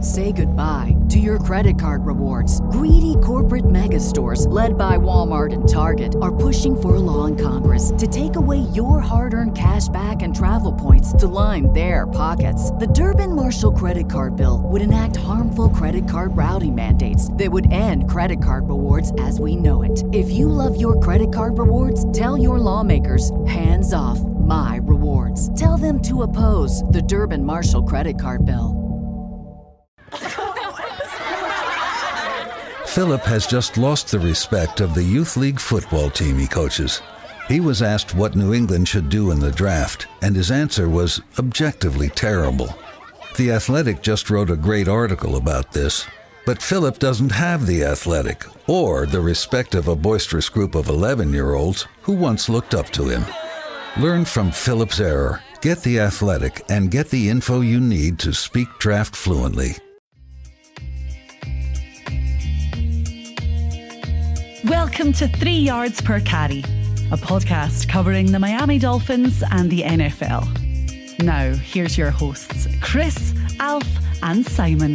Say goodbye to your credit card rewards. Greedy corporate mega stores, led by Walmart and Target, are pushing for a law in Congress to take away your hard-earned cash back and travel points to line their pockets. The Durbin-Marshall credit card bill would enact harmful credit card routing mandates that would end credit card rewards as we know it. If you love your credit card rewards, tell your lawmakers, hands off my rewards. Tell them to oppose the Durbin-Marshall credit card bill. Philip has just lost the respect of the youth league football team he coaches. He was asked what New England should do in the draft, and his answer was objectively terrible. The Athletic just wrote a great article about this, but Philip doesn't have the Athletic or the respect of a boisterous group of 11-year-olds who once looked up to him. Learn from Philip's error, get the Athletic, and get the info you need to speak draft fluently. Welcome to 3 Yards Per Carry, a podcast covering the Miami Dolphins and the NFL. Now, here's your hosts, Chris, Alf, and Simon.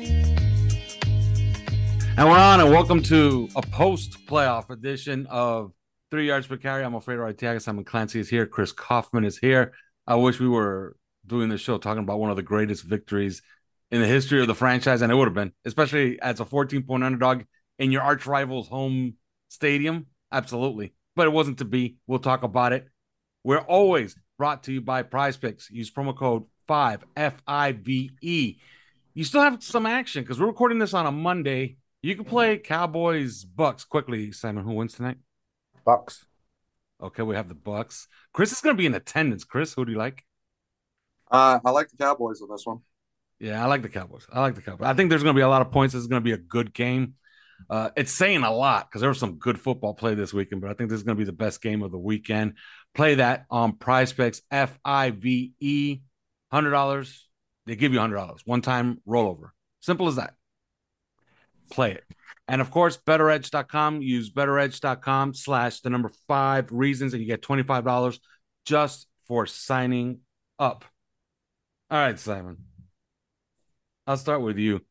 And we're on, and welcome to a post-playoff edition of 3 Yards Per Carry. I'm Alfredo Arteaga. Simon Clancy is here. Chris Kaufman is here. I wish we were doing this show talking about one of the greatest victories in the history of the franchise, and it would have been, especially as a 14-point underdog in your arch rival's home stadium. Absolutely. But it wasn't to be. We'll talk about it. We're always brought to you by Prize Picks. Use promo code 5, F-I-V-E. You still have some action because we're recording this on a Monday. You can play Cowboys Bucks quickly. Simon, who wins tonight? Bucks. Okay, we have the Bucks. Chris is going to be in attendance. Chris, who do you like? I like the Cowboys on this one. Yeah, I like the Cowboys. I think there's going to be a lot of points. This is going to be a good game. It's saying a lot because there was some good football play this weekend, but I think this is going to be the best game of the weekend. Play that on Prize Picks, F-I-V-E, $100. They give you $100. One-time rollover. Simple as that. Play it. And, of course, BetterEdge.com. Use BetterEdge.com/5 reasons, and you get $25 just for signing up. All right, Simon. I'll start with you.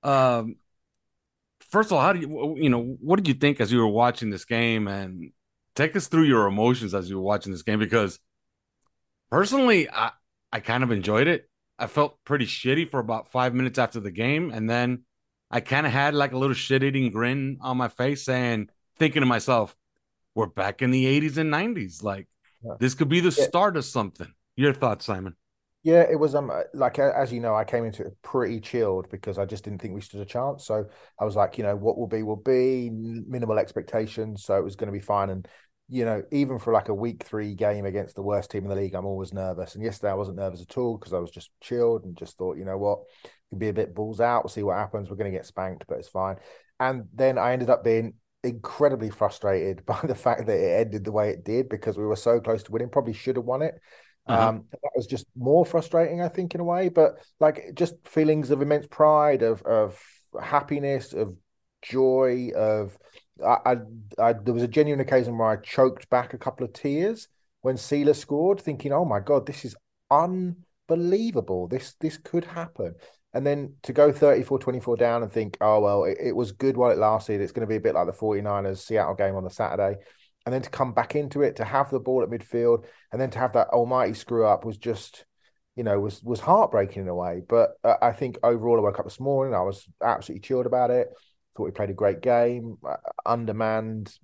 First of all, what did you think as you were watching this game? And take us through your emotions as you were watching this game, because personally, I kind of enjoyed it. I felt pretty shitty for about 5 minutes after the game, and then I kind of had like a little shit-eating grin on my face thinking to myself, we're back in the 80s and 90s. Like, this could be the start of something. Your thoughts, Simon? Yeah, it was like, as you know, I came into it pretty chilled because I just didn't think we stood a chance. So I was like, what will be, minimal expectations. So it was going to be fine. And, even for like a week 3 game against the worst team in the league, I'm always nervous. And yesterday I wasn't nervous at all because I was just chilled and just thought, what, it could be a bit balls out. We'll see what happens. We're going to get spanked, but it's fine. And then I ended up being incredibly frustrated by the fact that it ended the way it did because we were so close to winning, probably should have won it. That was just more frustrating, I think, in a way, but like just feelings of immense pride, of happiness, of joy, of there was a genuine occasion where I choked back a couple of tears when Sealer scored, thinking, oh my God, this is unbelievable. This could happen. And then to go 34-24 down and think, oh, well, it was good while it lasted. It's going to be a bit like the 49ers Seattle game on the Saturday. And then to come back into it, to have the ball at midfield, and then to have that almighty screw up was just, was heartbreaking in a way. But I think overall, I woke up this morning, I was absolutely chilled about it. Thought we played a great game, undermanned,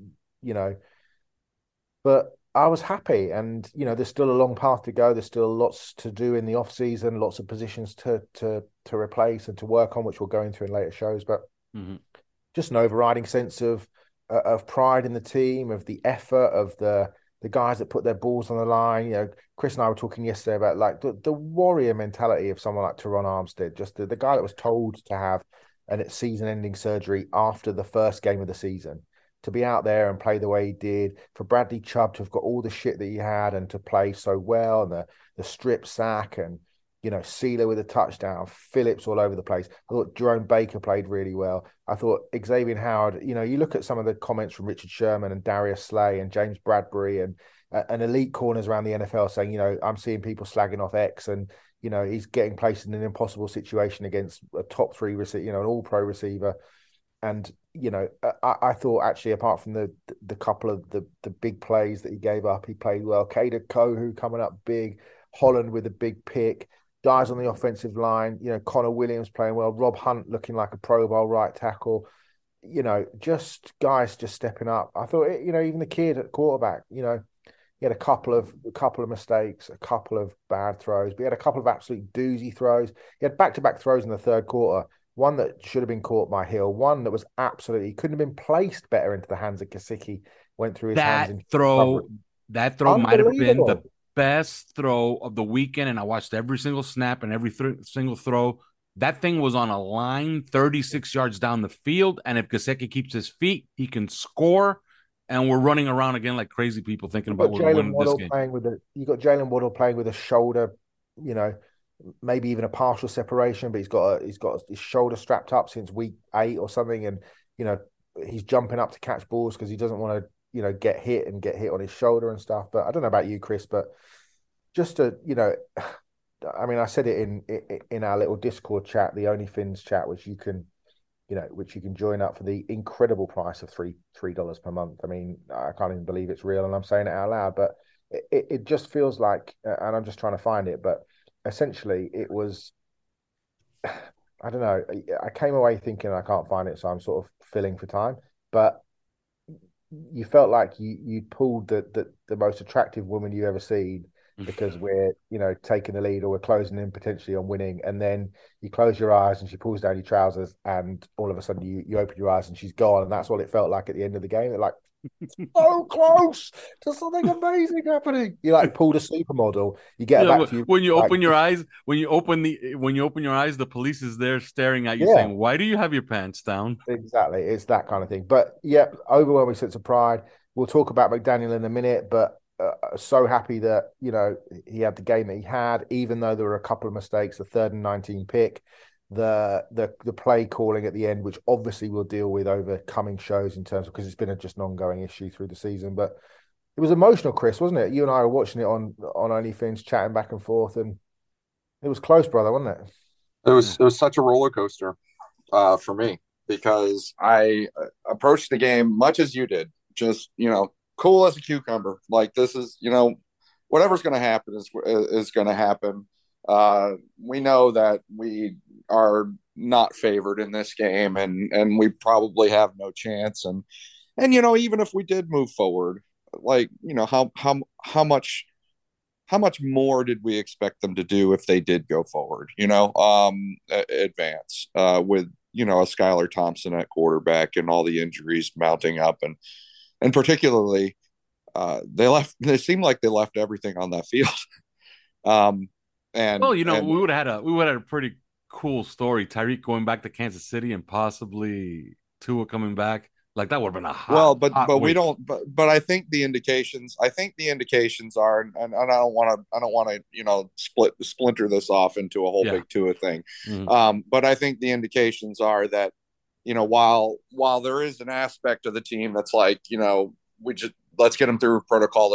but I was happy. And, there's still a long path to go. There's still lots to do in the off season, lots of positions to replace and to work on, which we'll go into in later shows. But just an overriding sense of pride in the team, of the effort, of the guys that put their balls on the line. Chris and I were talking yesterday about like the warrior mentality of someone like Teron Armstead, just the guy that was told to have a season-ending surgery after the first game of the season, to be out there and play the way he did, for Bradley Chubb to have got all the shit that he had and to play so well, and the strip sack, and Sealer with a touchdown, Phillips all over the place. I thought Jerome Baker played really well. I thought Xavier Howard, you look at some of the comments from Richard Sherman and Darius Slay and James Bradbury and elite corners around the NFL saying, I'm seeing people slagging off X, and he's getting placed in an impossible situation against a top three receiver, an all pro receiver. And, I thought actually, apart from the couple of the big plays that he gave up, he played well. Kader Kohu coming up big, Holland with a big pick, guys on the offensive line, Connor Williams playing well, Rob Hunt looking like a Pro Bowl right tackle, just guys just stepping up. I thought, even the kid at quarterback, he had a couple of mistakes, a couple of bad throws, but he had a couple of absolute doozy throws. He had back-to-back throws in the third quarter. One that should have been caught by Hill. One that was absolutely couldn't have been placed better into the hands of Gesicki. Went through his hands. That throw might have been the best throw of the weekend, and I watched every single snap and every single throw. That thing was on a line 36 yards down the field, and if Gesicki keeps his feet, he can score. And we're running around again like crazy people thinking about winning this game. You got Jalen Waddle playing with a shoulder, maybe even a partial separation, but he's got his shoulder strapped up since week 8 or something, and he's jumping up to catch balls because he doesn't want to get hit on his shoulder and stuff. But I don't know about you, Chris, but just to I said it in our little Discord chat, the OnlyFins chat, which you can join up for the incredible price of $3 per month. I mean, I can't even believe it's real, and I'm saying it out loud, but it just feels like, and I'm just trying to find it, but essentially it was, I don't know, I came away thinking I can't find it, so I'm sort of filling for time, but you felt like you pulled the most attractive woman you ever seen, because we're taking the lead or we're closing in potentially on winning, and then you close your eyes and she pulls down your trousers, and all of a sudden you open your eyes and she's gone, and that's what it felt like at the end of the game. They're like, so close to something amazing happening. You pulled a supermodel. You get back to you when you open your eyes. When you open your eyes, the police is there staring at you, saying, "Why do you have your pants down?" Exactly, it's that kind of thing. But yeah, overwhelming sense of pride. We'll talk about McDaniel in a minute, but so happy that he had the game that he had, even though there were a couple of mistakes. The 3rd and 19 pick, the play calling at the end, which obviously we'll deal with over coming shows in terms of, because it's been just an ongoing issue through the season. But it was emotional, Chris, wasn't it? You and I were watching it on OnlyFins, chatting back and forth, and it was close, brother, wasn't it? It was such a roller coaster for me, because I approached the game much as you did, just cool as a cucumber. Like, this is, whatever's going to happen is going to happen. We know that we are not favored in this game, and we probably have no chance. And even if we did move forward, like, how much more did we expect them to do if they did go forward? Advance with a Skylar Thompson at quarterback and all the injuries mounting up, and particularly, they seemed like they left everything on that field. We would have had a pretty cool story. Tyreek going back to Kansas City and possibly Tua coming back. Like, that would have been a hot. But we don't. But I think the indications are, and I don't want to splinter this off into a whole big Tua thing. Mm-hmm. But I think the indications are that, while there is an aspect of the team that's like, let's get them through protocol.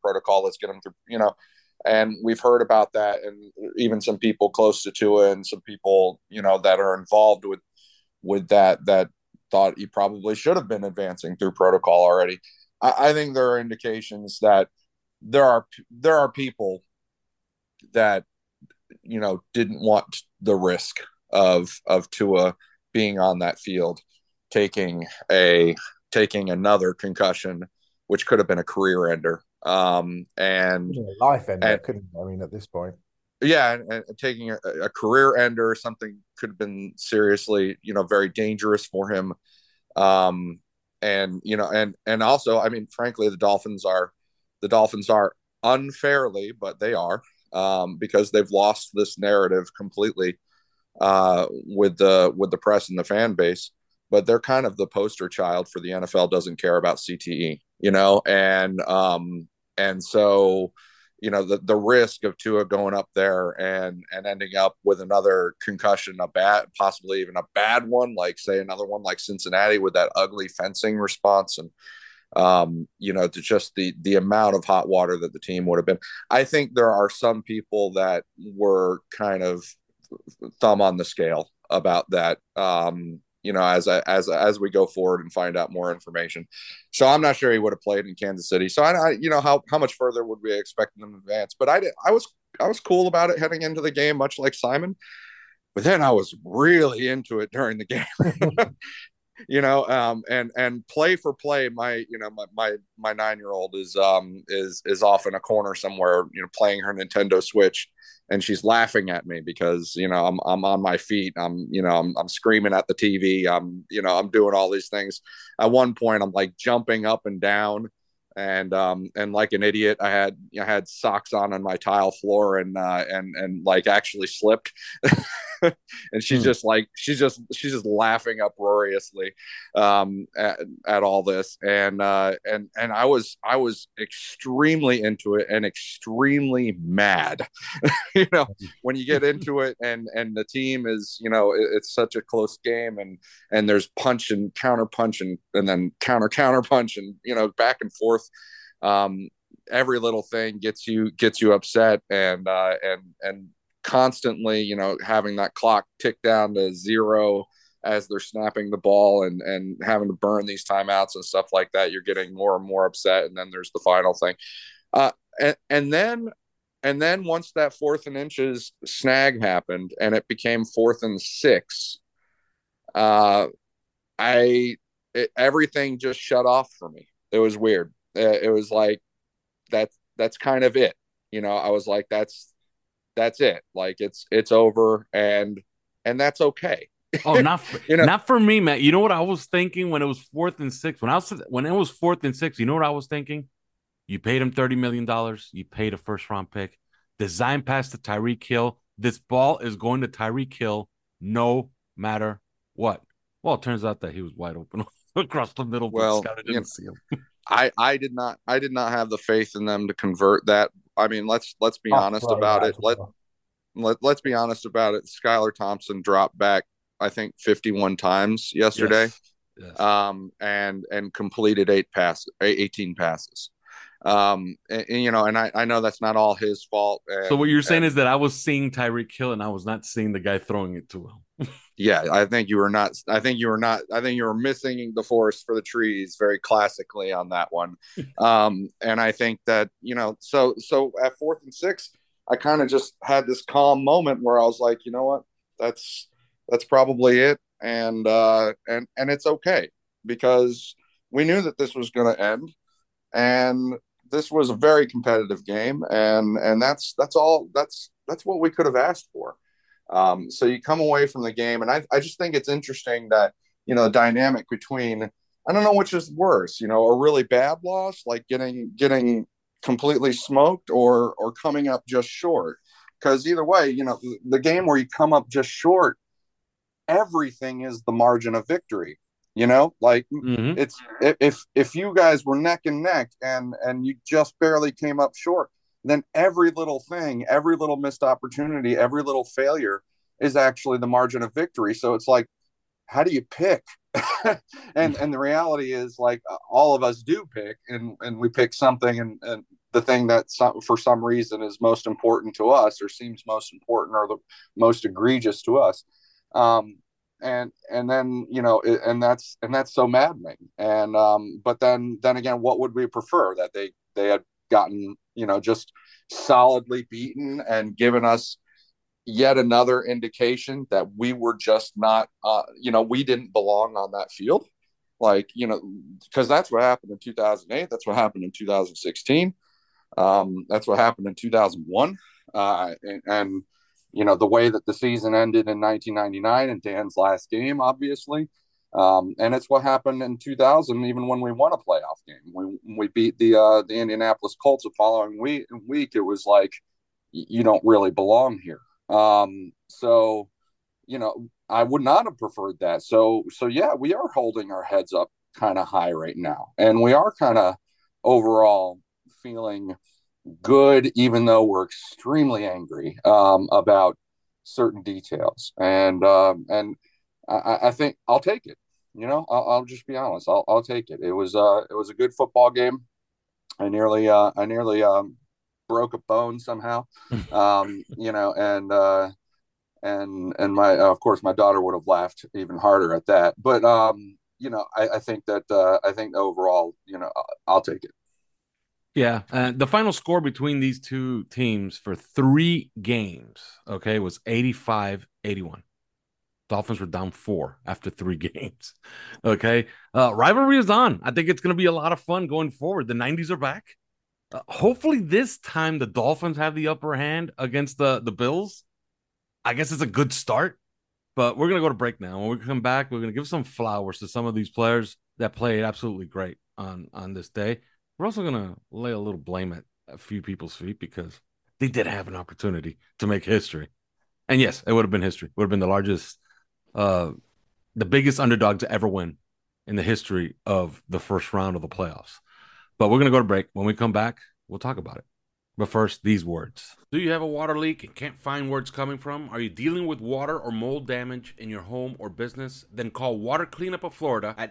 And we've heard about that, and even some people close to Tua and some people, that are involved with that thought he probably should have been advancing through protocol already. I think there are indications that there are people that, didn't want the risk of Tua being on that field, taking another concussion, which could have been a career ender. And life ender, at this point. Yeah, and taking a career ender, something could have been seriously, very dangerous for him. And also, frankly, the Dolphins are unfairly, but they are, because they've lost this narrative completely, with the press and the fan base. But they're kind of the poster child for the NFL doesn't care about CTE, and so, the risk of Tua going up there and ending up with another concussion, possibly even a bad one, like say another one like Cincinnati with that ugly fencing response, To just the amount of hot water that the team would have been. I think there are some people that were kind of thumb on the scale about that. As we go forward and find out more information. So I'm not sure he would have played in Kansas City. So how much further would we expect them to advance? But I was cool about it heading into the game, much like Simon. But then I was really into it during the game. And play for play, my 9-year-old is off in a corner somewhere, playing her Nintendo Switch, and she's laughing at me because I'm on my feet, I'm screaming at the TV, I'm doing all these things. At one point I'm like jumping up and down, and like an idiot, I had socks on my tile floor, and like actually slipped. And she's just laughing uproariously at all this, and I was extremely into it and extremely mad. When you get into it, and the team is, it's such a close game, and there's punch and counter punch, and then counter punch, and back and forth. Every little thing gets you upset, and constantly, having that clock tick down to 0 as they're snapping the ball, and having to burn these timeouts and stuff like that, you're getting more and more upset. And then there's the final thing. And then once that 4th and inches snag happened and it became 4th and 6, everything just shut off for me. It was weird. It was like, that's kind of it. I was like, that's it. Like it's over, and that's okay. Oh, not for me, Matt. You know what I was thinking when it was 4th and 6? When it was 4th and 6, you know what I was thinking? You paid him $30 million. You paid a 1st-round pick. Design pass to Tyreek Hill. This ball is going to Tyreek Hill no matter what. Well, it turns out that he was wide open across the middle. Well, Scott didn't see him. I did not have the faith in them to convert that. I mean, let's be honest about it. Let's be honest about it. Skylar Thompson dropped back, I think, 51 times yesterday. Yes. And completed 18 passes. And I know that's not all his fault. So what you're saying is that I was seeing Tyreek Hill and I was not seeing the guy throwing it to him. Yeah, I think you were missing the forest for the trees very classically on that one. And I think that, so at 4th and 6, I kind of just had this calm moment where I was like, you know what, that's probably it. And it's okay, because we knew that this was going to end, and this was a very competitive game. And that's what we could have asked for. So you come away from the game, and I just think it's interesting that, the dynamic between, I don't know which is worse, a really bad loss, like getting completely smoked, or coming up just short. Because either way, the game where you come up just short, everything is the margin of victory. It's if you guys were neck and neck and you just barely came up short, then every little thing, every little missed opportunity, every little failure is actually the margin of victory. So it's like, how do you pick? and the reality is, like, all of us do pick, and we pick something, and the thing that for some reason is most important to us, or seems most important, or the most egregious to us. And then, and that's so maddening. And but then again, what would we prefer? That they had gotten, just solidly beaten and given us yet another indication that we were just not, we didn't belong on that field. Like, because that's what happened in 2008. That's what happened in 2016. That's what happened in 2001. And the way that the season ended in 1999 in Dan's last game, obviously. And it's what happened in 2000, even when we won a playoff game. We beat the Indianapolis Colts the following week. It was like, you don't really belong here. So, I would not have preferred that. So yeah, we are holding our heads up kind of high right now. And we are kind of overall feeling good, even though we're extremely angry about certain details. And I think I'll take it. I'll just be honest. I'll take it. It was a good football game. I nearly broke a bone somehow. And my of course my daughter would have laughed even harder at that. But I think overall, I'll take it. Yeah, the final score between these two teams for 3 games, okay, was 85-81. Dolphins were down 4 after 3 games. Okay. Rivalry is on. I think it's going to be a lot of fun going forward. The 90s are back. Hopefully this time the Dolphins have the upper hand against the Bills. I guess it's a good start, but we're going to go to break now. When we come back, we're going to give some flowers to some of these players that played absolutely great on this day. We're also going to lay a little blame at a few people's feet because they did have an opportunity to make history. And yes, it would have been history. It would have been the largest the biggest underdog to ever win in the history of the first round of the playoffs. But we're going to go to break. When we come back, we'll talk about it. But first, these words. Do you have a water leak and can't find where it's coming from? Are you dealing with water or mold damage in your home or business? Then call Water Cleanup of Florida at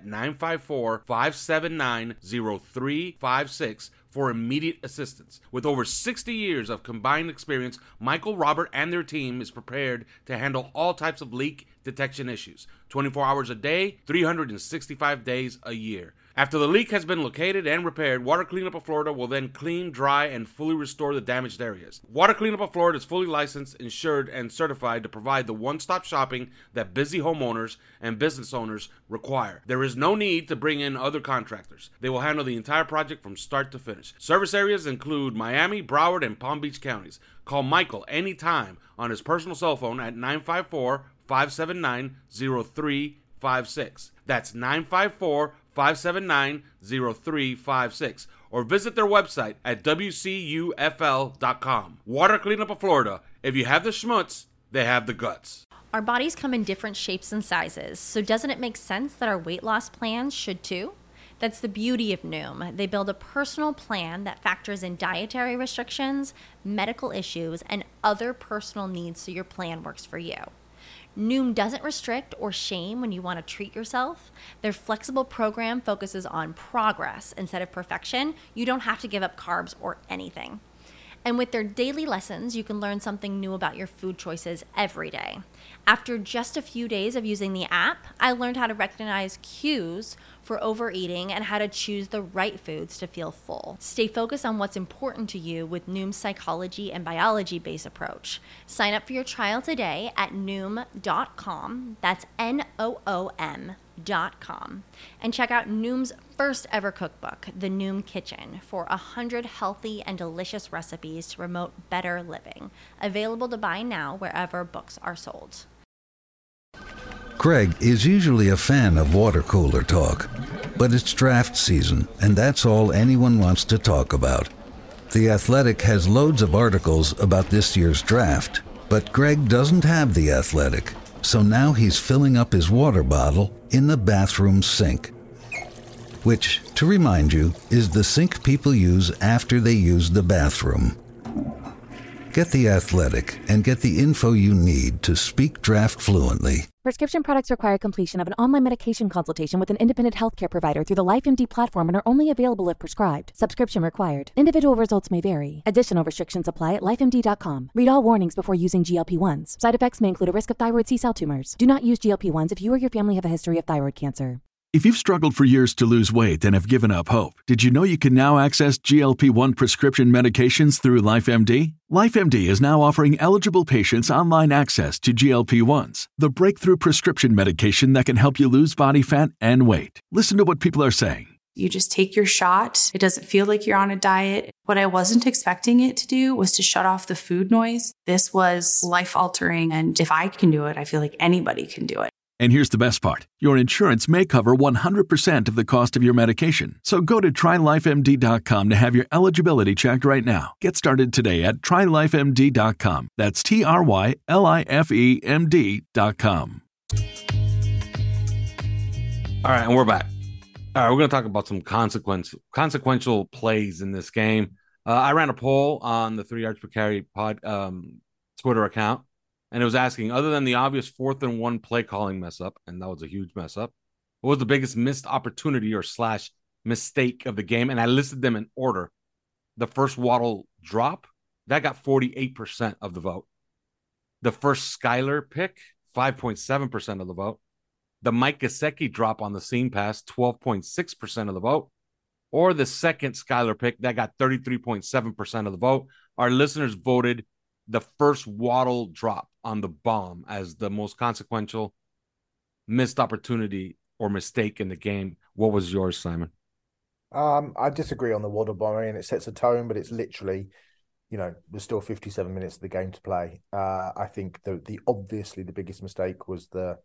954-579-0356 for immediate assistance. With over 60 years of combined experience, Michael, Robert, and their team is prepared to handle all types of leak detection issues, 24 hours a day, 365 days a year. After the leak has been located and repaired, Water Cleanup of Florida will then clean, dry, and fully restore the damaged areas. Water Cleanup of Florida is fully licensed, insured, and certified to provide the one-stop shopping that busy homeowners and business owners require. There is no need to bring in other contractors. They will handle the entire project from start to finish. Service areas include Miami, Broward, and Palm Beach counties. Call Michael anytime on his personal cell phone at 954-579-0356. That's 954-579-0356, or visit their website at wcufl.com. Water Cleanup of Florida. If you have the schmutz, they have the guts. Our bodies come in different shapes and sizes, so doesn't it make sense that our weight loss plans should too? That's the beauty of Noom. They build a personal plan that factors in dietary restrictions, medical issues, and other personal needs so your plan works for you. Noom doesn't restrict or shame when you want to treat yourself. Their flexible program focuses on progress instead of perfection. You don't have to give up carbs or anything. And with their daily lessons, you can learn something new about your food choices every day. After just a few days of using the app, I learned how to recognize cues for overeating and how to choose the right foods to feel full. Stay focused on what's important to you with Noom's psychology and biology-based approach. Sign up for your trial today at Noom.com. That's Noom.com. And check out Noom's first ever cookbook, The Noom Kitchen, for 100 healthy and delicious recipes to promote better living. Available to buy now wherever books are sold. Greg is usually a fan of water cooler talk, but it's draft season, and that's all anyone wants to talk about. The Athletic has loads of articles about this year's draft, but Greg doesn't have The Athletic, so now he's filling up his water bottle in the bathroom sink, which, to remind you, is the sink people use after they use the bathroom. Get The Athletic and get the info you need to speak draft fluently. Prescription products require completion of an online medication consultation with an independent healthcare provider through the LifeMD platform and are only available if prescribed. Subscription required. Individual results may vary. Additional restrictions apply at lifemd.com. Read all warnings before using GLP-1s. Side effects may include a risk of thyroid C-cell tumors. Do not use GLP-1s if you or your family have a history of thyroid cancer. If you've struggled for years to lose weight and have given up hope, did you know you can now access GLP-1 prescription medications through LifeMD? LifeMD is now offering eligible patients online access to GLP-1s, the breakthrough prescription medication that can help you lose body fat and weight. Listen to what people are saying. You just take your shot. It doesn't feel like you're on a diet. What I wasn't expecting it to do was to shut off the food noise. This was life-altering, and if I can do it, I feel like anybody can do it. And here's the best part. Your insurance may cover 100% of the cost of your medication. So go to TryLifeMD.com to have your eligibility checked right now. Get started today at TryLifeMD.com. That's TryLifeMD.com. All right, and we're back. All right, we're going to talk about some consequential plays in this game. I ran a poll on the 3 Yards Per Carry Twitter account. And it was asking, other than the obvious 4th and 1 play calling mess up, and that was a huge mess up, What was the biggest missed opportunity or slash mistake of the game? And I listed them in order. The first Waddle drop, that got 48% of the vote. The first Skyler pick, 5.7% of the vote. The Mike Gesicki drop on the seam pass, 12.6% of the vote. Or the second Skyler pick, that got 33.7% of the vote. Our listeners voted the first Waddle drop on the bomb as the most consequential missed opportunity or mistake in the game. What was yours, Simon? I disagree on the Waddle bomb. I mean, it sets a tone, but it's literally, there's still 57 minutes of the game to play. I think the obviously the biggest mistake was the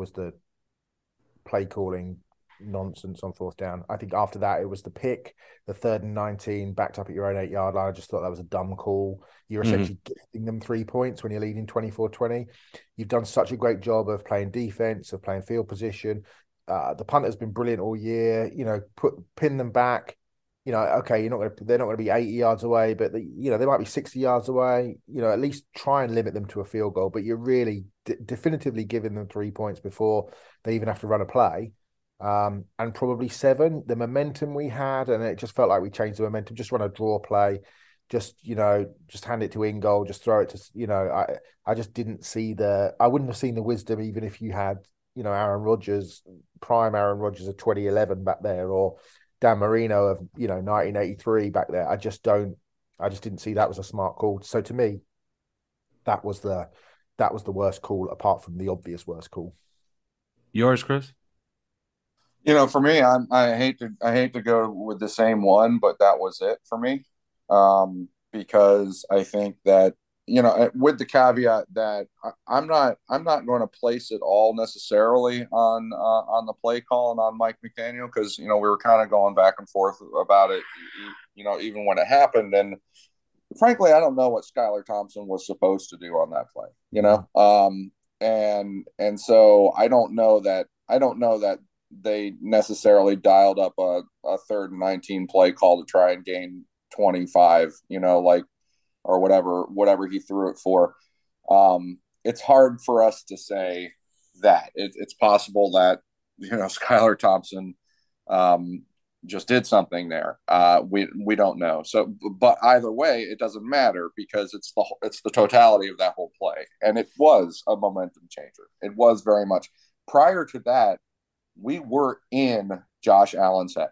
play calling nonsense on fourth down. I think after that it was the pick, the 3rd and 19 backed up at your own 8-yard line. I just thought that was a dumb call. You're essentially gifting them 3 points when you're leading 24-20. You've done such a great job of playing defense, of playing field position. The punter's been brilliant all year. Pin them back. Okay, they're not going to be 80 yards away, but they might be 60 yards away. At least try and limit them to a field goal. But you're really definitively giving them 3 points before they even have to run a play. And probably 7. The momentum we had, and it just felt like we changed the momentum. Just run a draw play. Just hand it to Ingold. Just throw it to I just didn't see I wouldn't have seen the wisdom even if you had Aaron Rodgers, prime Aaron Rodgers of 2011 back there, or Dan Marino of 1983 back there. I just didn't see that was a smart call. So to me, that was the worst call, apart from the obvious worst call. Yours, Chris? For me, I hate to go with the same one, but that was it for me. Because I think that, with the caveat that I'm not going to place it all necessarily on the play call and on Mike McDaniel, because we were kind of going back and forth about it, even when it happened. And frankly, I don't know what Skylar Thompson was supposed to do on that play. And so I don't know that they necessarily dialed up a 3rd and 19 play call to try and gain 25. Or whatever he threw it for. It's hard for us to say that. It's possible that Skylar Thompson just did something there. We don't know. So, but either way, it doesn't matter, because it's the totality of that whole play, and it was a momentum changer. It was very much. Prior to that, we were in Josh Allen's head.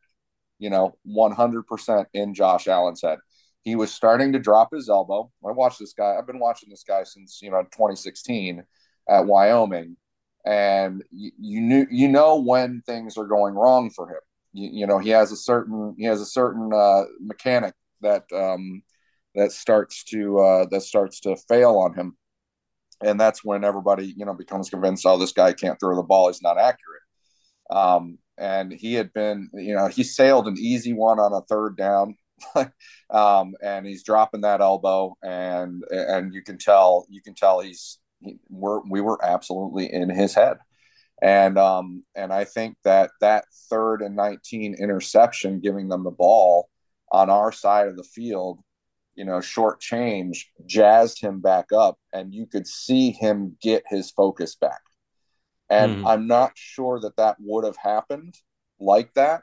100% in Josh Allen's head. He was starting to drop his elbow. I've been watching this guy since 2016 at Wyoming, and you know when things are going wrong for him. He has a certain mechanic that starts to fail on him, and that's when everybody becomes convinced, oh, this guy can't throw the ball, he's not accurate. And he had been, he sailed an easy one on a 3rd down. And he's dropping that elbow, and you can tell we were absolutely in his head. And I think that 3rd and 19 interception, giving them the ball on our side of the field, short change, jazzed him back up, and you could see him get his focus back. And I'm not sure that would have happened like that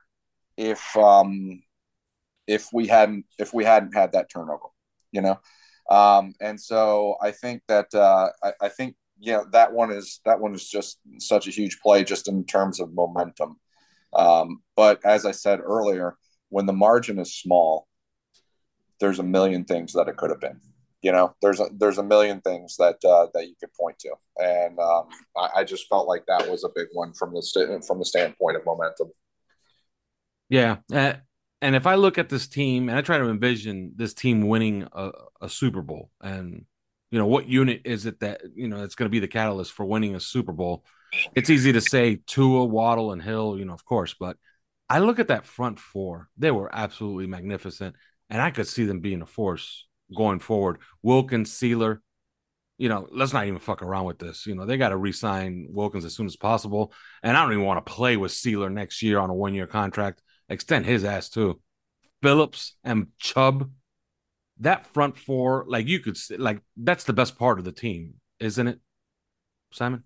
if we hadn't had that turnover, and so I think that that one is just such a huge play, just in terms of momentum. But as I said earlier, when the margin is small, there's a million things that it could have been. There's a million things that you could point to, and I just felt like that was a big one from the standpoint of momentum. Yeah. And if I look at this team and I try to envision this team winning a Super Bowl, and, what unit is it that, it's going to be the catalyst for winning a Super Bowl? It's easy to say Tua, Waddle, and Hill, of course, but I look at that front 4. They were absolutely magnificent, and I could see them being a force going forward. Wilkins, Sieler, let's not even fuck around with this. They got to re-sign Wilkins as soon as possible, and I don't even want to play with Sieler next year on a 1-year contract. Extend his ass too. Phillips and Chubb, that front 4, you could that's the best part of the team, isn't it, Simon?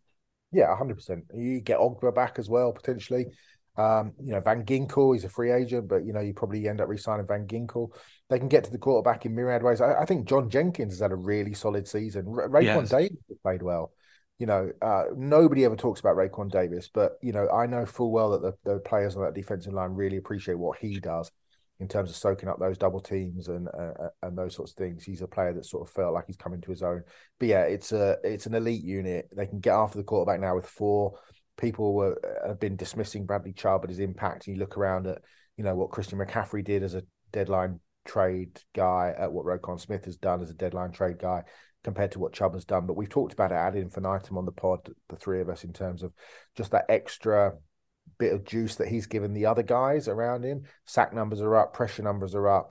Yeah, 100%. You get Ogba back as well, potentially. Van Ginkel, he's a free agent, but, you probably end up re-signing Van Ginkel. They can get to the quarterback in myriad ways. I think John Jenkins has had a really solid season. Raekwon Yes. Davis played well. Nobody ever talks about Raekwon Davis, but, I know full well that the players on that defensive line really appreciate what he does in terms of soaking up those double teams and those sorts of things. He's a player that sort of felt like he's coming to his own. But yeah, it's an elite unit. They can get after the quarterback now with 4. People have been dismissing Bradley Chubb and his impact. And you look around at, what Christian McCaffrey did as a deadline trade guy, at what Roquan Smith has done as a deadline trade guy compared to what Chubb has done. But we've talked about it ad infinitum on the pod, the 3 of us, in terms of just that extra bit of juice that he's given the other guys around him. Sack numbers are up, pressure numbers are up.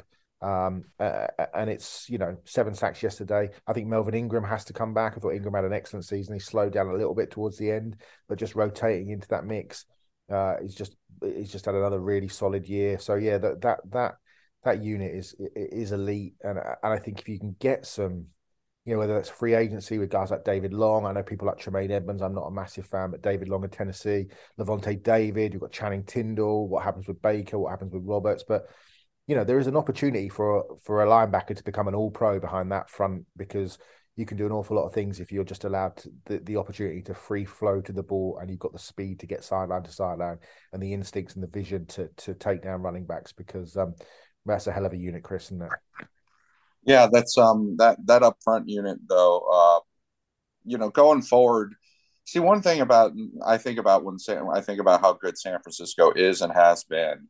And it's 7 sacks yesterday. I think Melvin Ingram has to come back. I thought Ingram had an excellent season. He slowed down a little bit towards the end, but just rotating into that mix, he's just had another really solid year. So yeah, that unit is elite, and I think if you can get some, whether that's free agency with guys like David Long. I know people like Tremaine Edmonds. I'm not a massive fan, but David Long in Tennessee, Levante David. You've got Channing Tindall. What happens with Baker? What happens with Roberts? But there is an opportunity for a linebacker to become an all-pro behind that front, because you can do an awful lot of things if you're just allowed the opportunity to free flow to the ball, and you've got the speed to get sideline to sideline and the instincts and the vision to take down running backs, because that's a hell of a unit, Chris, isn't it? Yeah, that's that up front unit though. Going forward. See, one thing I think about how good San Francisco is and has been.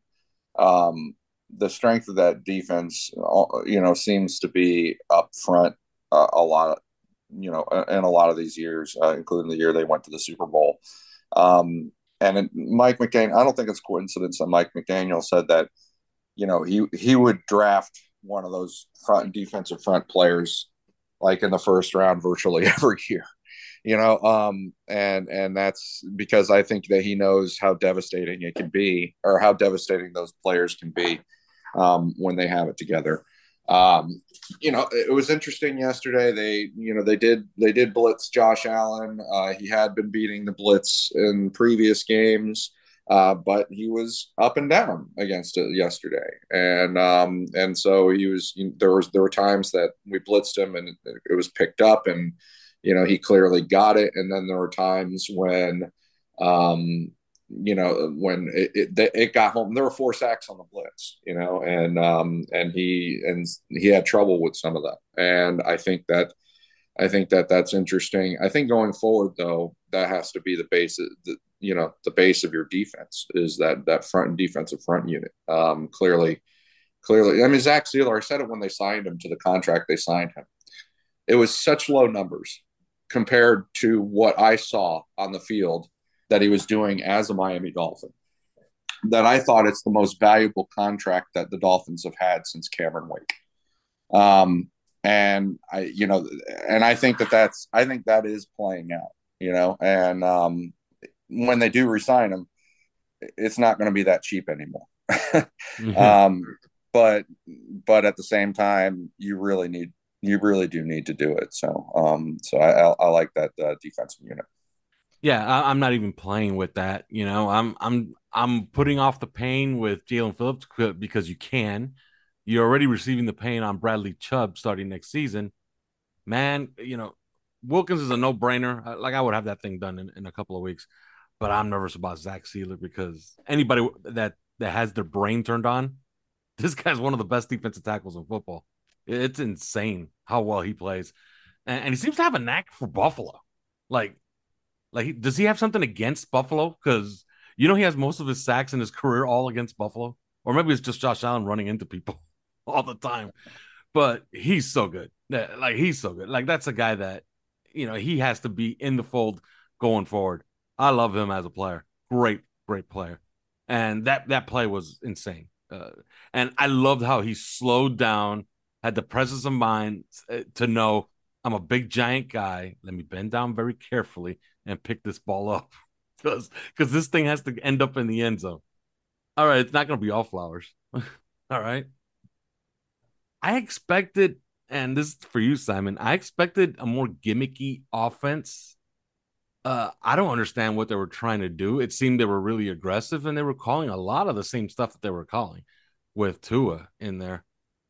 The strength of that defense, seems to be up front a lot, in a lot of these years, including the year they went to the Super Bowl. And Mike McDaniel, I don't think it's coincidence that Mike McDaniel said that, he would draft one of those defensive front players like in the first round virtually every year. And that's because I think that he knows how devastating it can be, or how devastating those players can be when they have it together. It was interesting yesterday. They did blitz Josh Allen. He had been beating the blitz in previous games, but he was up and down against it yesterday. And so there were times that we blitzed him and it was picked up, and he clearly got it. And then there were times when when it got home, there were 4 sacks on the blitz, and he had trouble with some of that. And I think that's interesting. I think going forward though, that has to be the base the base of your defense, is that front and defensive front unit. Clearly, I mean, Zach Sealer, I said it when they signed him to the contract they signed him. It was such low numbers compared to what I saw on the field that he was doing as a Miami Dolphin, that I thought it's the most valuable contract that the Dolphins have had since Cameron Wake. And I think that is playing out, and when they do resign him, it's not going to be that cheap anymore. Mm-hmm. But at the same time, you really do need to do it. So I like that defensive unit. Yeah, I'm not even playing with that. I'm putting off the pain with Jalen Phillips because you can. You're already receiving the pain on Bradley Chubb starting next season. Man, Wilkins is a no-brainer. Like, I would have that thing done in a couple of weeks. But I'm nervous about Zach Sealer, because anybody that has their brain turned on, this guy's one of the best defensive tackles in football. It's insane how well he plays. And he seems to have a knack for Buffalo. Does he have something against Buffalo? Because, he has most of his sacks in his career all against Buffalo. Or maybe it's just Josh Allen running into people all the time. But he's so good. He's so good. That's a guy that, he has to be in the fold going forward. I love him as a player. Great player. And that play was insane. And I loved how he slowed down, had the presence of mind to know, I'm a big, giant guy. Let me bend down very carefully and pick this ball up, because this thing has to end up in the end zone. All right, it's not going to be all flowers. All right. I expected, and this is for you, Simon, I expected a more gimmicky offense I don't understand what they were trying to do. It seemed they were really aggressive, and they were calling a lot of the same stuff that they were calling with Tua in there.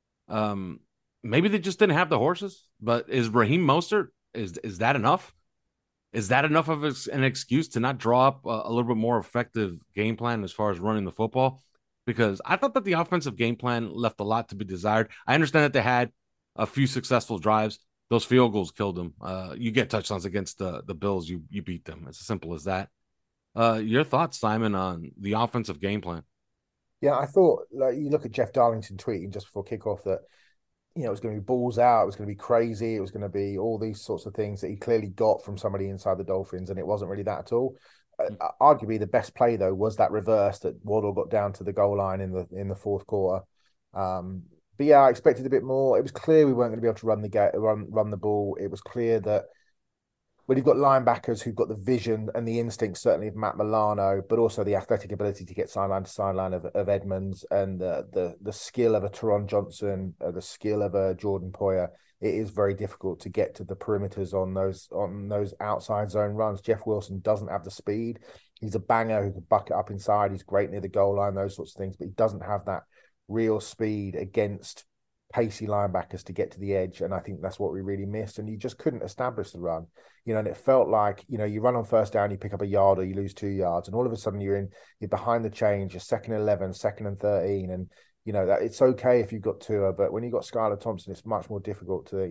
Maybe they just didn't have the horses. But is Raheem Mostert, is that enough? Is that enough of an excuse to not draw up a little bit more effective game plan as far as running the football? Because I thought that the offensive game plan left a lot to be desired. I understand that they had a few successful drives. Those field goals killed them. You get touchdowns against the Bills, you beat them. It's as simple as that. Your thoughts, Simon, on the offensive game plan? Yeah, I thought, like, you look at Jeff Darlington tweeting just before kickoff that, it was going to be balls out, it was going to be crazy, it was going to be all these sorts of things that he clearly got from somebody inside the Dolphins, and it wasn't really that at all. Arguably, the best play though was that reverse that Waddle got down to the goal line in the fourth quarter. But yeah, I expected a bit more. It was clear we weren't going to be able to run the ball. It was clear that when you've got linebackers who've got the vision and the instinct, certainly of Matt Milano, but also the athletic ability to get sideline to sideline of Edmonds, and the skill of a Teron Johnson, the skill of a Jordan Poyer, it is very difficult to get to the perimeters on those outside zone runs. Jeff Wilson doesn't have the speed. He's a banger who can bucket up inside. He's great near the goal line, those sorts of things, but he doesn't have that real speed against pacey linebackers to get to the edge, and I think that's what we really missed. And you just couldn't establish the run, and it felt like, you run on first down, you pick up a yard or you lose 2 yards, and all of a sudden you're behind the chains, you're 2nd and 11, 2nd and 13, and that it's okay if you've got Tua, but when you've got Skylar Thompson, it's much more difficult to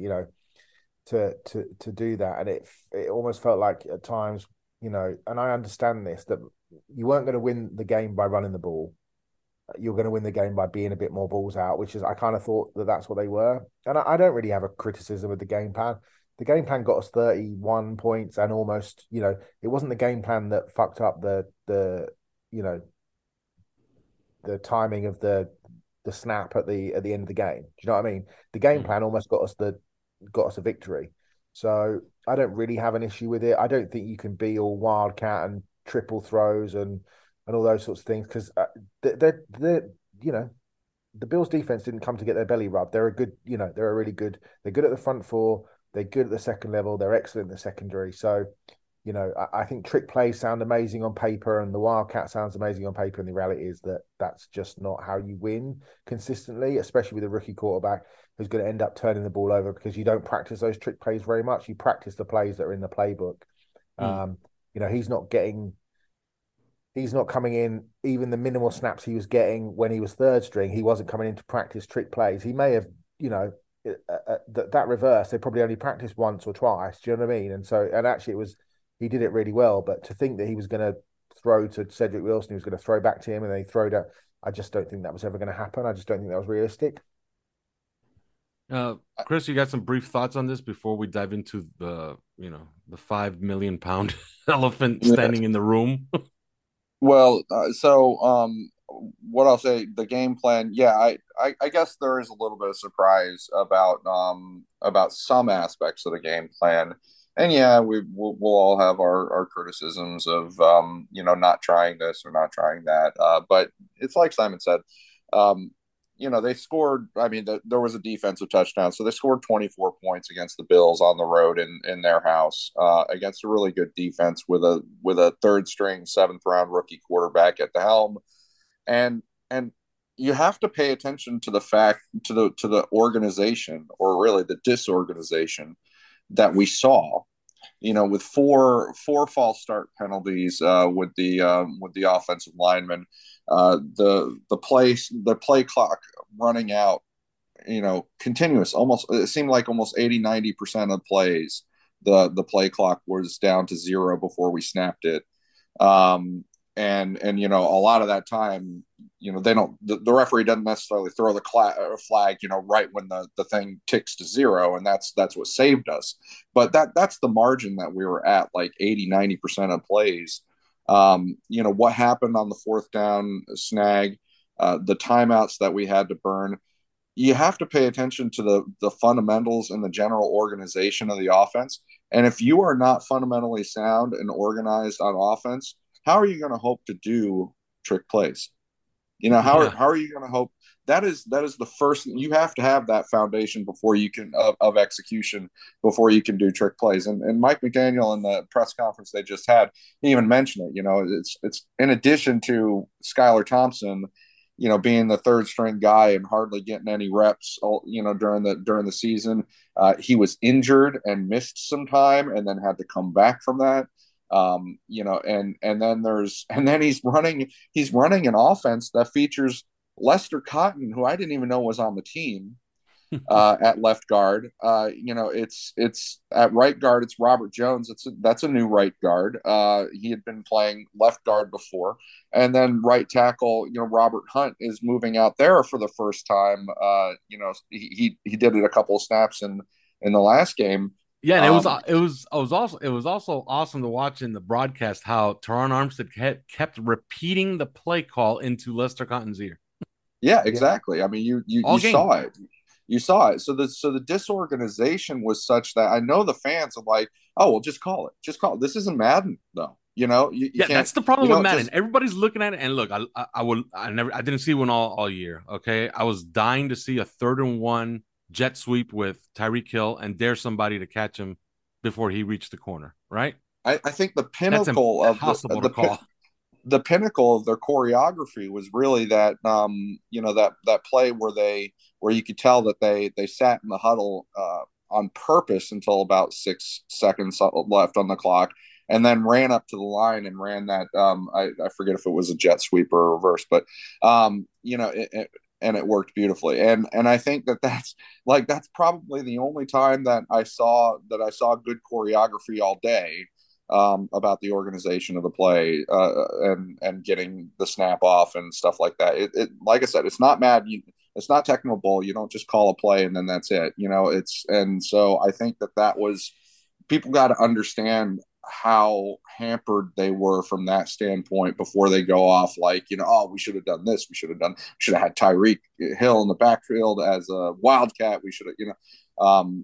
to do that. And it almost felt like at times, and I understand this, that you weren't going to win the game by running the ball. You're going to win the game by being a bit more balls out, which is, I kind of thought that's what they were. And I don't really have a criticism of the game plan. The game plan got us 31 points, and almost, it wasn't the game plan that fucked up the timing of the snap at the end of the game. Do you know what I mean? The game plan almost got us a victory. So I don't really have an issue with it. I don't think you can be all wildcat and triple throws and all those sorts of things, because they're the Bills defense didn't come to get their belly rubbed. They're really good. They're good at the front four. They're good at the second level. They're excellent in the secondary. So, I think trick plays sound amazing on paper, and the wildcat sounds amazing on paper. And the reality is that that's just not how you win consistently, especially with a rookie quarterback who's going to end up turning the ball over, because you don't practice those trick plays very much. You practice the plays that are in the playbook. He's not coming in, even the minimal snaps he was getting when he was third string, he wasn't coming in to practice trick plays. He may have, that reverse, they probably only practiced once or twice. Do you know what I mean? And actually he did it really well. But to think that he was going to throw to Cedric Wilson, he was going to throw back to him, and then he throwed out, I just don't think that was ever going to happen. I just don't think that was realistic. Chris, you got some brief thoughts on this before we dive into the 5 million pound elephant standing in the room? Well, what I'll say, the game plan, I guess there is a little bit of surprise about some aspects of the game plan. And we'll all have our criticisms of not trying this or not trying that. But it's like Simon said, they scored. I mean, there was a defensive touchdown, so they scored 24 points against the Bills on the road in their house against a really good defense with a third string, 7th round rookie quarterback at the helm, and you have to pay attention to the fact to the organization, or really the disorganization that we saw. With four false start penalties with the offensive linemen. The play clock running out, continuous, almost, it seemed like almost 80-90% of plays, the play clock was down to 0 before we snapped it. And a lot of that time, the referee doesn't necessarily throw the flag, right when the thing ticks to 0, and that's what saved us. But that's the margin that we were at, like 80-90% of plays. What happened on the 4th down snag, the timeouts that we had to burn. You have to pay attention to the fundamentals and the general organization of the offense. And if you are not fundamentally sound and organized on offense, how are you going to hope to do trick plays? You know, how are you going to hope? That is the first. You have to have that foundation before you can of execution before you can do trick plays. And Mike McDaniel in the press conference they just had, he even mentioned it. You know, it's in addition to Skylar Thompson, you know, being the third string guy and hardly getting any reps, you know, during the season. He was injured and missed some time, and then had to come back from that. You know, and then he's running an offense that features Lester Cotton, who I didn't even know was on the team, at left guard. You know, it's at right guard. It's Robert Jones. That's a new right guard. He had been playing left guard before, and then right tackle. You know, Robert Hunt is moving out there for the first time. You know, he did it a couple of snaps in the last game. Yeah, and it was also awesome to watch in the broadcast how Teron Armstead kept repeating the play call into Lester Cotton's ear. Yeah, exactly. I mean, you saw it. You saw it. So the disorganization was such that I know the fans are like, oh, well, just call it. Just call it. This isn't Madden, though. You know, that's the problem with Madden. Everybody's looking at it, and look, I didn't see one all year. Okay, I was dying to see a 3rd and 1 jet sweep with Tyreek Hill and dare somebody to catch him before he reached the corner. Right. I think the pinnacle of the pinnacle of their choreography was really that you know, that play where you could tell that they sat in the huddle on purpose until about 6 seconds left on the clock, and then ran up to the line and ran that I forget if it was a jet sweep or a reverse, but you know, and it worked beautifully. And I think that's probably the only time that I saw good choreography all day. About the organization of the play and getting the snap off and stuff like that. It like I said, it's not Madden. It's not Tecmo Bowl. You don't just call a play and then that's it. You know, and so I think that was, people got to understand how hampered they were from that standpoint before they go off like, you know, oh, we should have done this. We should have had Tyreek Hill in the backfield as a wildcat. We should have, you know,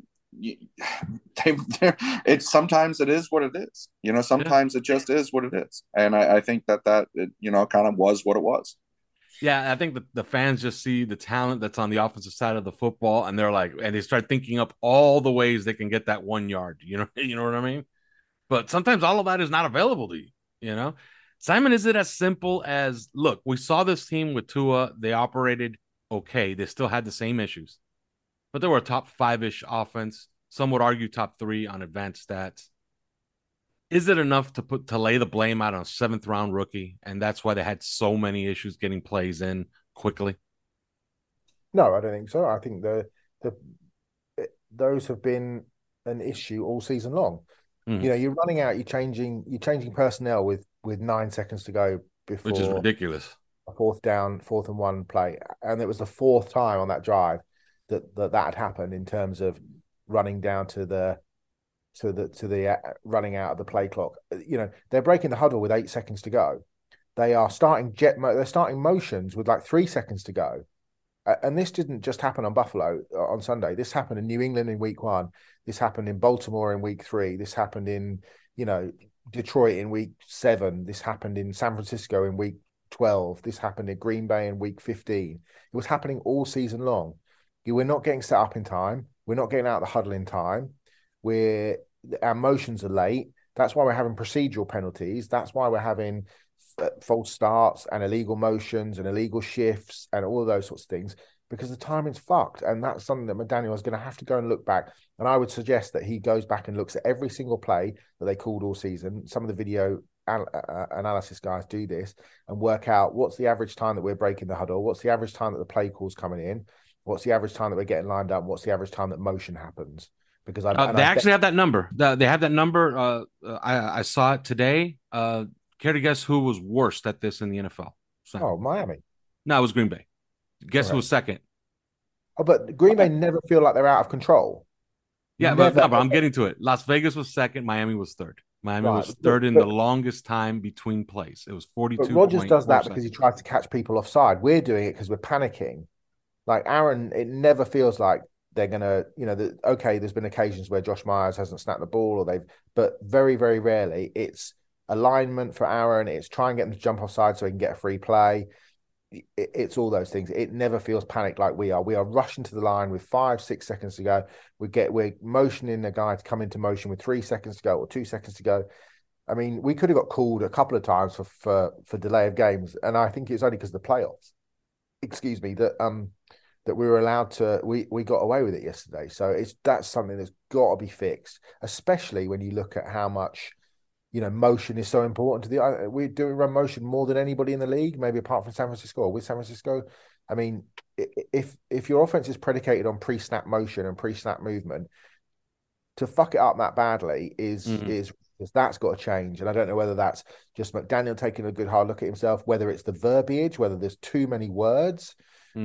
it's sometimes it is what it is, you know, sometimes it just is what it is. And I think that you know, kind of was what it was. Yeah, I think the fans just see the talent that's on the offensive side of the football, and they're like, and they start thinking up all the ways they can get that 1 yard, you know what I mean? But sometimes all of that is not available to you, you know? Simon, is it as simple as, look, we saw this team with Tua, they operated okay, they still had the same issues, but they were a top 5-ish offense. Some would argue top 3 on advanced stats. Is it enough to lay the blame out on a 7th round rookie, and that's why they had so many issues getting plays in quickly? No, I don't think so. I think those have been an issue all season long. You know, you're running out, you're changing personnel with 9 seconds to go before, which is ridiculous. A 4th and 1 play, and it was the 4th time on that drive that had happened in terms of running down to the running out of the play clock. You know, they're breaking the huddle with 8 seconds to go. They are starting they're starting motions with like 3 seconds to go. And this didn't just happen on Buffalo on Sunday. This happened in New England in week 1. This happened in Baltimore in week 3. This happened in, you know, Detroit in week 7. This happened in San Francisco in week 12. This happened in Green Bay in week 15. It was happening all season long. We're not getting set up in time. We're not getting out of the huddle in time. Our motions are late. That's why we're having procedural penalties. That's why we're having false starts and illegal motions and illegal shifts and all of those sorts of things, because the timing's fucked. And that's something that McDaniel is going to have to go and look back. And I would suggest that he goes back and looks at every single play that they called all season. Some of the video analysis guys do this and work out what's the average time that we're breaking the huddle, what's the average time that the play call's coming in, what's the average time that we're getting lined up, what's the average time that motion happens. Because they actually have that number. They have that number. I saw it today. Care to guess who was worst at this in the NFL? Oh, Miami. No, it was Green Bay. Guess who was second? Oh, but Green Bay never feel like they're out of control. Yeah, but I'm getting to it. Las Vegas was second. Miami was third. Miami was third in the longest time between plays. It was 42. But Rodgers does that because he tries to catch people offside. We're doing it because we're panicking. Like Aaron, it never feels like they're going to, you know, okay, there's been occasions where Josh Myers hasn't snapped the ball but very, very rarely it's alignment for Aaron. It's try and get them to jump offside so he can get a free play. it's all those things. It never feels panicked like we are. We are rushing to the line with 5-6 seconds to go. We're motioning the guy to come into motion with 3 seconds to go or 2 seconds to go. I mean, we could have got called a couple of times for delay of games, and I think it's only because of the playoffs. Excuse me, that we were allowed to. We got away with it yesterday. So that's something that's got to be fixed, especially when you look at how much, motion is so important to the. We run motion more than anybody in the league, maybe apart from San Francisco. With San Francisco, I mean, if your offense is predicated on pre-snap motion and pre-snap movement, to fuck it up that badly is that's got to change. And I don't know whether that's just McDaniel taking a good hard look at himself, whether it's the verbiage, whether there's too many words,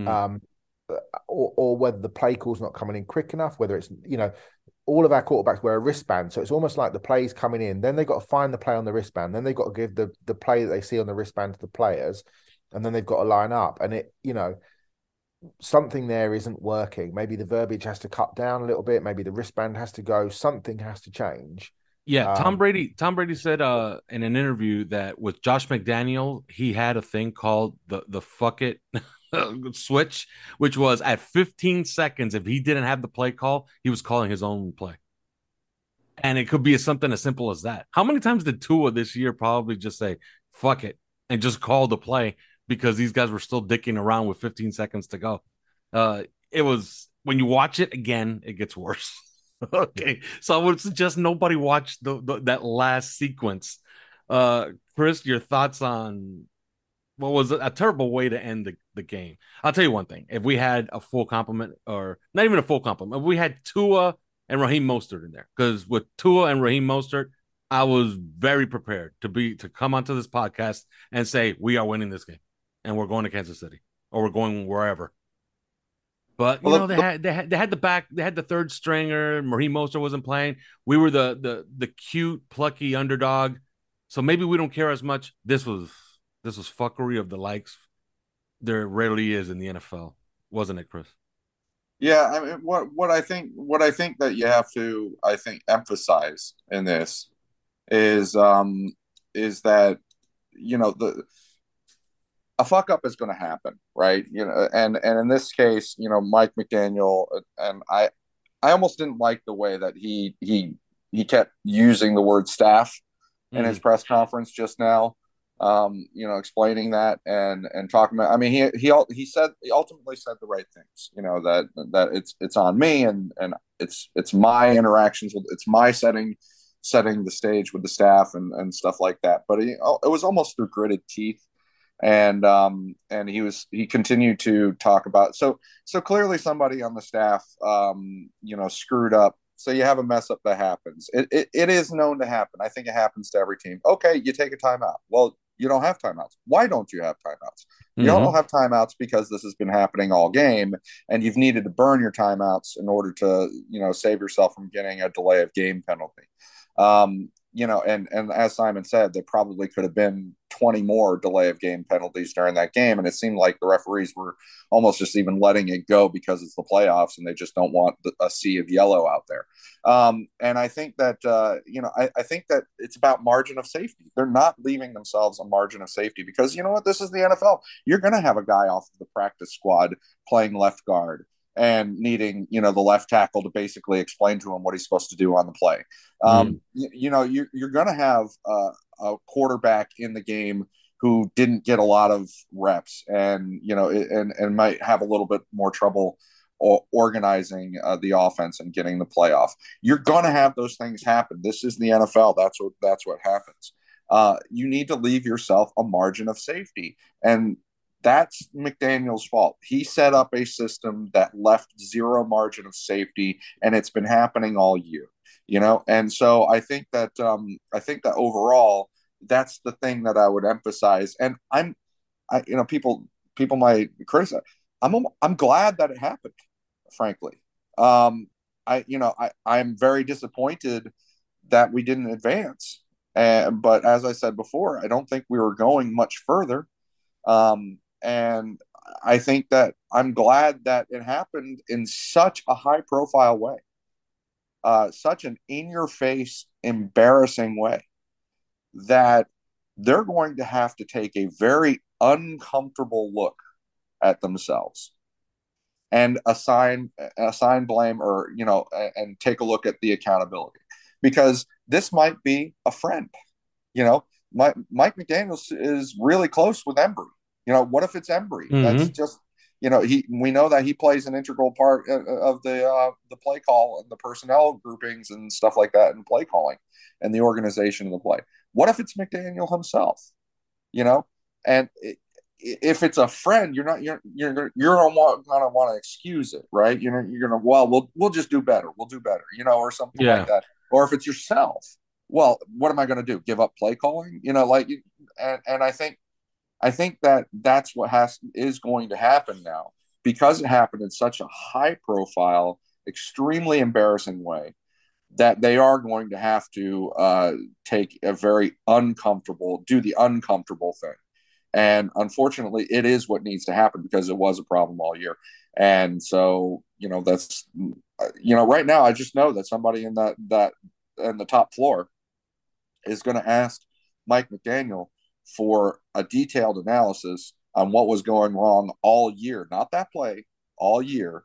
or whether the play call's not coming in quick enough, whether it's, all of our quarterbacks wear a wristband. So it's almost like the play's coming in, then they've got to find the play on the wristband, then they've got to give the play that they see on the wristband to the players, and then they've got to line up. And something there isn't working. Maybe the verbiage has to cut down a little bit. Maybe the wristband has to go. Something has to change. Yeah, Tom Brady said in an interview that with Josh McDaniel, he had a thing called the fuck it switch, which was at 15 seconds, if he didn't have the play call, he was calling his own play. And it could be something as simple as that. How many times did Tua this year probably just say, fuck it, and just call the play because these guys were still dicking around with 15 seconds to go? It was, when you watch it again, it gets worse. Okay, so I would suggest nobody watch that last sequence. Chris, your thoughts on what was a terrible way to end the game? I'll tell you one thing: if we had a full complement, or not even a full complement, if we had Tua and Raheem Mostert in there, because with Tua and Raheem Mostert, I was very prepared to come onto this podcast and say we are winning this game, and we're going to Kansas City, or we're going wherever. But they had the third stringer. Raheem Mostert wasn't playing. We were the cute, plucky underdog. So maybe we don't care as much. This was fuckery of the likes there rarely is in the NFL, wasn't it, Chris? Yeah, I mean, what I think that you have to emphasize in this is that a fuck up is going to happen, right? And in this case, Mike McDaniel, and I almost didn't like the way that he kept using the word staff in his press conference just now, explaining that and talking about. I mean, he ultimately said the right things, that it's on me and it's my interactions with, it's my setting the stage with the staff and stuff like that. But it was almost through gritted teeth. And he continued to talk about, so clearly somebody on the staff screwed up. So you have a mess up that happens. It is known to happen. I think it happens to every team. Okay, you take a timeout. Well, you don't have timeouts. Why don't you have timeouts? You don't have timeouts because this has been happening all game, and you've needed to burn your timeouts in order to save yourself from getting a delay of game penalty. And as Simon said, there probably could have been 20 more delay of game penalties during that game. And it seemed like the referees were almost just even letting it go because it's the playoffs and they just don't want a sea of yellow out there. And I think that, I think that it's about margin of safety. They're not leaving themselves a margin of safety because you know what? This is the NFL. You're going to have a guy off of the practice squad playing left guard and needing, the left tackle to basically explain to him what he's supposed to do on the play. You're going to have a quarterback in the game who didn't get a lot of reps and might have a little bit more trouble organizing the offense and getting the playoff. You're going to have those things happen. This is the NFL. That's what happens. You need to leave yourself a margin of safety, and that's McDaniel's fault. He set up a system that left zero margin of safety, and it's been happening all year. And so I think that overall, that's the thing that I would emphasize. And people might criticize. I'm glad that it happened, frankly. I'm very disappointed that we didn't advance. But as I said before, I don't think we were going much further. And I think that I'm glad that it happened in such a high profile way, such an in-your-face, embarrassing way, that they're going to have to take a very uncomfortable look at themselves and assign blame, or and take a look at the accountability, because this might be a friend. Mike McDaniel is really close with Embry. What if it's Embry? That's just we know that he plays an integral part of the play call and the personnel groupings and stuff like that, and play calling and the organization of the play. What if it's McDaniel himself? And if it's a friend, you're gonna want to excuse it, right? You're gonna, well, we'll just do better. We'll do better, or something like that. Or if it's yourself, well, what am I going to do? Give up play calling? And I think that's what is going to happen now, because it happened in such a high profile, extremely embarrassing way, that they are going to have to do the uncomfortable thing. And unfortunately, it is what needs to happen, because it was a problem all year. And so, that's, right now, I just know that somebody in that in the top floor is going to ask Mike McDaniel for a detailed analysis on what was going wrong all year, not that play, all year,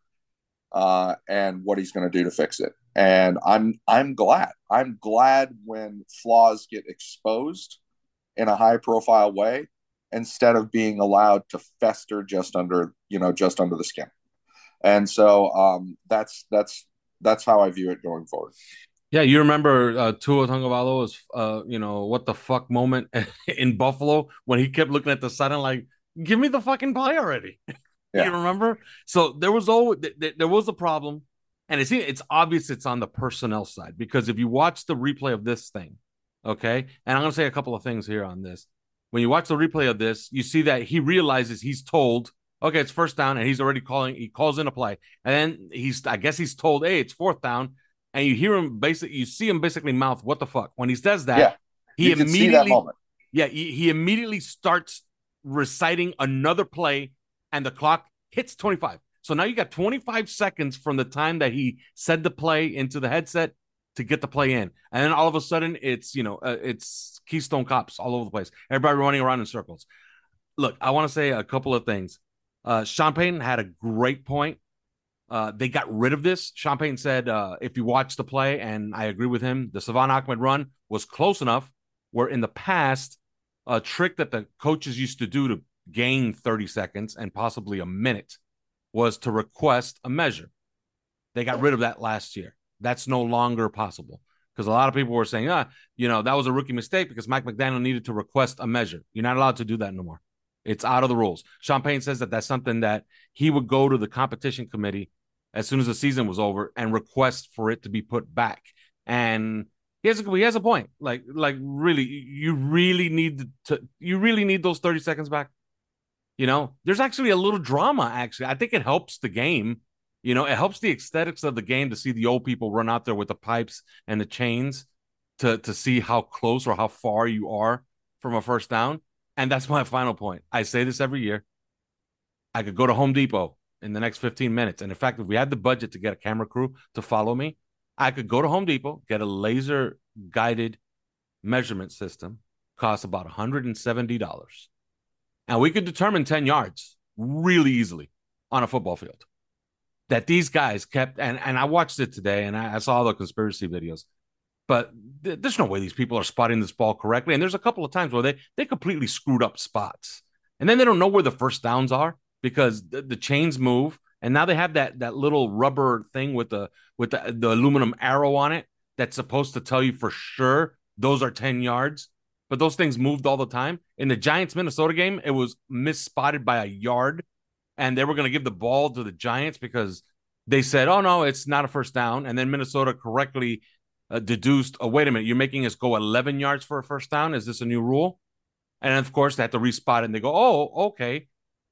and what he's going to do to fix it. And I'm glad when flaws get exposed in a high profile way, instead of being allowed to fester just under the skin. And so that's how I view it going forward. Yeah, you remember Tua Tagovailoa's what the fuck moment in Buffalo when he kept looking at the sideline like, give me the fucking play already. Yeah. You remember? So there was a problem, and it's obvious it's on the personnel side, because if you watch the replay of this thing, okay, and I'm gonna say a couple of things here on this. When you watch the replay of this, you see that he realizes he's told, okay, it's first down, and he's already he calls in a play. And then I guess he's told, hey, it's fourth down. And you see him basically mouth, what the fuck? When he says that, he immediately starts reciting another play, and the clock hits 25. So now you got 25 seconds from the time that he said the play into the headset to get the play in. And then all of a sudden it's Keystone Cops all over the place. Everybody running around in circles. Look, I want to say a couple of things. Sean Payton had a great point. They got rid of this. Sean Payton said, if you watch the play, and I agree with him, the Savon Ahmed run was close enough where in the past, a trick that the coaches used to do to gain 30 seconds and possibly a minute was to request a measure. They got rid of that last year. That's no longer possible, because a lot of people were saying, that was a rookie mistake because Mike McDaniel needed to request a measure. You're not allowed to do that no more. It's out of the rules. Sean Payton says that that's something that he would go to the competition committee as soon as the season was over and request for it to be put back. And he has a point. Like really, you really need those 30 seconds back. There's actually a little drama. Actually, I think it helps the game. It helps the aesthetics of the game to see the old people run out there with the pipes and the chains to see how close or how far you are from a first down. And that's my final point. I say this every year. I could go to Home Depot in the next 15 minutes. And in fact, if we had the budget to get a camera crew to follow me, I could go to Home Depot, get a laser guided measurement system, costs about $170. And we could determine 10 yards really easily on a football field. That these guys kept, and I watched it today, and I saw the conspiracy videos, but there's no way these people are spotting this ball correctly. And there's a couple of times where they completely screwed up spots. And then they don't know where the first downs are because the chains move. And now they have that little rubber thing with the aluminum arrow on it that's supposed to tell you for sure those are 10 yards. But those things moved all the time. In the Giants-Minnesota game, it was misspotted by a yard. And they were going to give the ball to the Giants because they said, oh, no, it's not a first down. And then Minnesota correctly deduced, oh, wait a minute, you're making us go 11 yards for a first down? Is this a new rule? And, of course, they had to respot it. And they go, oh, okay.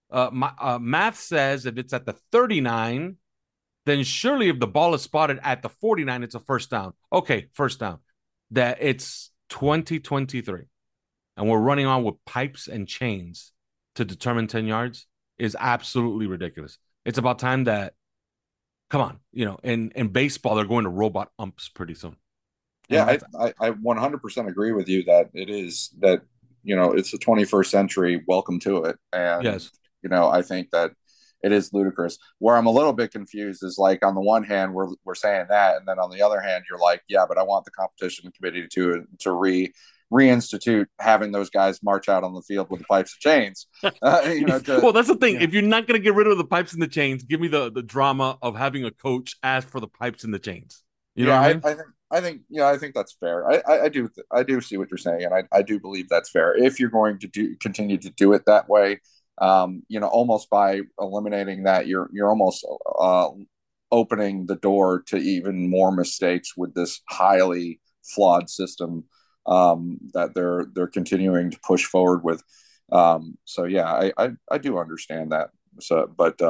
Math says if it's at the 39, then surely if the ball is spotted at the 49, it's a first down. Okay, first down. That it's 2023. And we're running on with pipes and chains to determine 10 yards. Is absolutely ridiculous. It's about time that, come on, in baseball, they're going to robot umps pretty soon. Yeah, I 100% agree with you that it is that it's the 21st century. Welcome to it. And, yes, I think that it is ludicrous. Where I'm a little bit confused is like, on the one hand, we're saying that. And then on the other hand, you're like, yeah, but I want the competition committee to reinstitute having those guys march out on the field with the pipes and chains. Well, that's the thing. If you're not going to get rid of the pipes and the chains, give me the drama of having a coach ask for the pipes and the chains. You know what I mean? I think that's fair. I do see what you're saying, and I do believe that's fair. If you're going to continue to do it that way, almost by eliminating that, you're almost opening the door to even more mistakes with this highly flawed system that they're continuing to push forward with. So yeah, I do understand that. So, but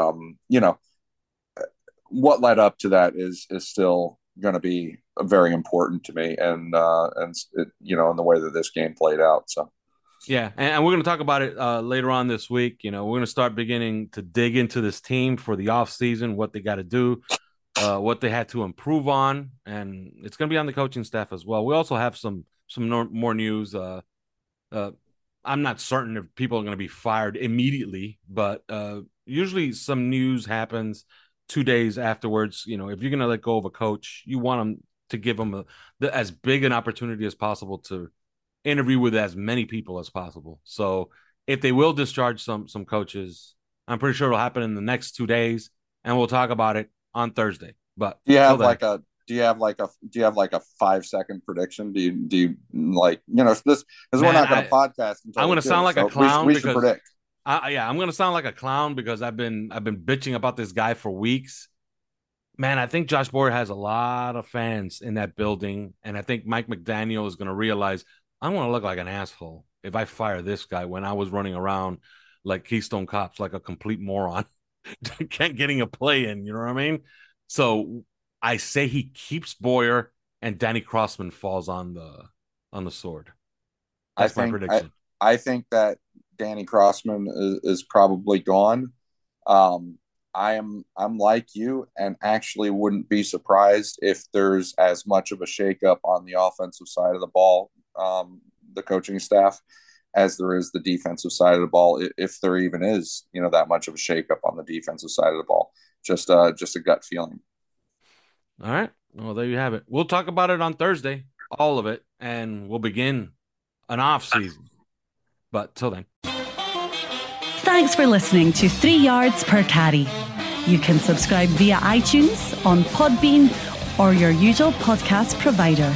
what led up to that is still going to be very important to me, and it, in the way that this game played out. So yeah, and we're going to talk about it later on this week. We're going to start beginning to dig into this team for the off season, what they got to do, what they had to improve on, and it's going to be on the coaching staff as well. We also have some more news. I'm not certain if people are going to be fired immediately, but usually some news happens 2 days afterwards. If you're going to let go of a coach, you want them to give them as big an opportunity as possible to interview with as many people as possible. So if they will discharge some coaches, I'm pretty sure it'll happen in the next 2 days, and we'll talk about it on Thursday. But do you have like a 5-second prediction? Do you like, this, because we're not going to podcast. I'm going to sound like a clown. We should predict. I'm going to sound like a clown because I've been bitching about this guy for weeks. Man, I think Josh Boyer has a lot of fans in that building, and I think Mike McDaniel is going to realize I'm going to look like an asshole if I fire this guy when I was running around like Keystone Cops, like a complete moron, getting a play in. You know what I mean? So I say he keeps Boyer and Danny Crossman falls on the sword. That's my prediction. I think that Danny Crossman is probably gone. I'm like you, and actually wouldn't be surprised if there's as much of a shakeup on the offensive side of the ball, the coaching staff, as there is the defensive side of the ball. If there even is, that much of a shakeup on the defensive side of the ball, just a gut feeling. All right. Well, there you have it. We'll talk about it on Thursday, all of it, and we'll begin an off season. But till then. Thanks for listening to 3 Yards Per Carry. You can subscribe via iTunes, on Podbean, or your usual podcast provider.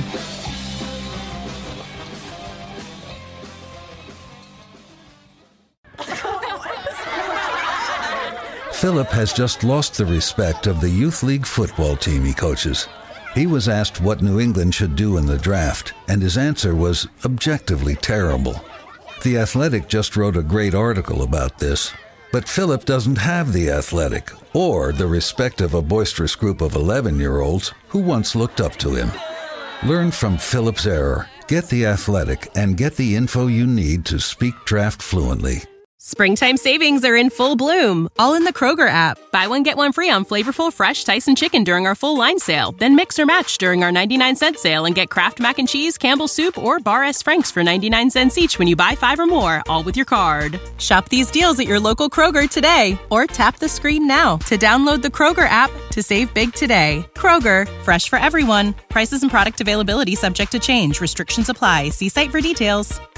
Philip has just lost the respect of the Youth League football team he coaches. He was asked what New England should do in the draft, and his answer was objectively terrible. The Athletic just wrote a great article about this, but Philip doesn't have The Athletic or the respect of a boisterous group of 11-year-olds who once looked up to him. Learn from Philip's error, get The Athletic, and get the info you need to speak draft fluently. Springtime savings are in full bloom, all in the Kroger app. Buy one, get one free on flavorful, fresh Tyson chicken during our full line sale. Then mix or match during our 99-cent sale and get Kraft Mac and Cheese, Campbell's Soup, or Bar S. Frank's for 99 cents each when you buy 5 or more, all with your card. Shop these deals at your local Kroger today, or tap the screen now to download the Kroger app to save big today. Kroger, fresh for everyone. Prices and product availability subject to change. Restrictions apply. See site for details.